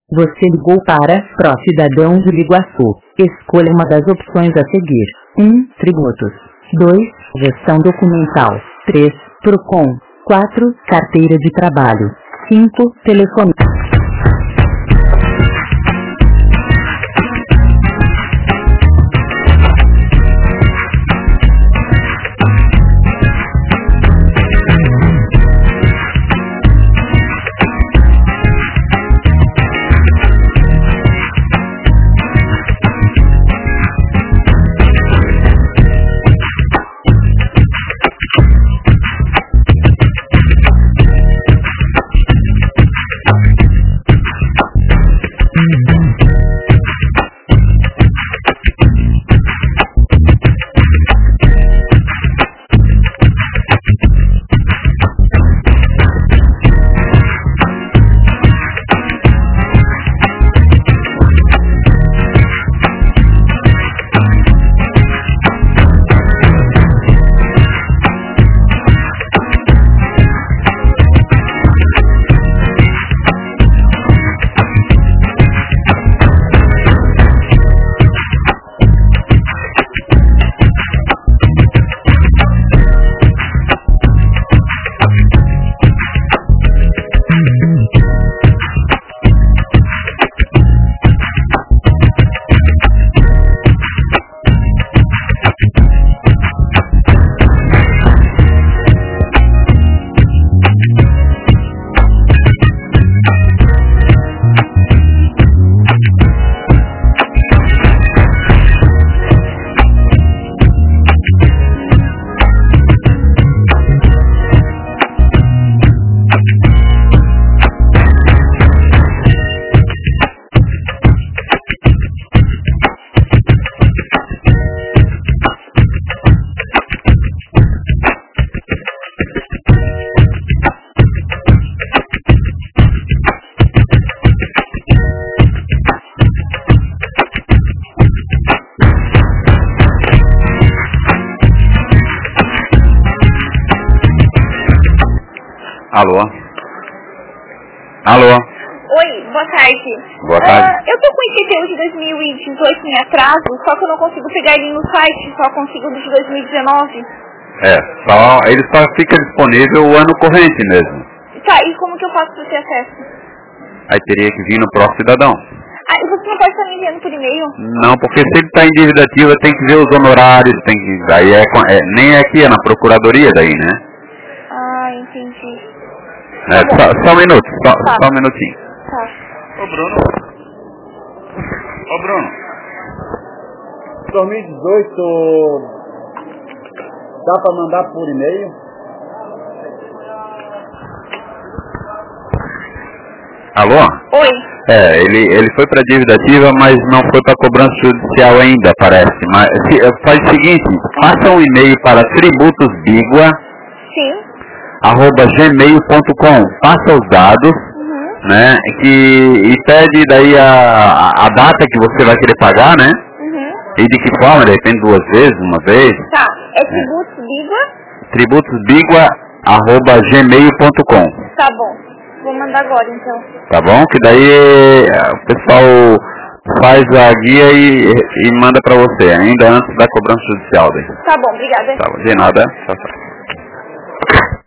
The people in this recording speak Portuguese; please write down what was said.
Você ligou para Pró-Cidadão de Biguaçu. Escolha uma das opções a seguir. 1. Tributos. 2. Gestão documental. 3. Procon. 4. Carteira de trabalho. 5. Telefone. Alô? Alô? Oi, boa tarde. Boa tarde. Eu tô com o IPTU de 2018 em atraso, só que eu não consigo pegar ele no site, só consigo do de 2019. Ele só fica disponível o ano corrente mesmo. Tá, e como que eu faço pra ter acesso? Aí teria que vir no Pró-Cidadão. Ah, e você não pode estar me enviando por e-mail? Não, porque se ele está em dívida ativa tem que ver os honorários, tem que... Aí nem é aqui, é na procuradoria daí, né? Ah, entendi. Só um minuto, só um minutinho. Tá. Ô Bruno. 2018 dá pra mandar por e-mail? Alô? Oi. Ele foi para dívida ativa, mas não foi para cobrança judicial ainda, parece. Mas faz o seguinte, faça um e-mail para tributosbigua, Sim. @gmail.com, passa os dados, né, e pede daí a data que você vai querer pagar, né, e de que forma, de repente 2 vezes, uma vez. Tá, é tributosbigua, @gmail.com. Tá bom, vou mandar agora então. Tá bom? Que daí o pessoal faz a guia e manda pra você, ainda antes da cobrança judicial daí. Tá bom, obrigada. Tá bom, de nada, tchau.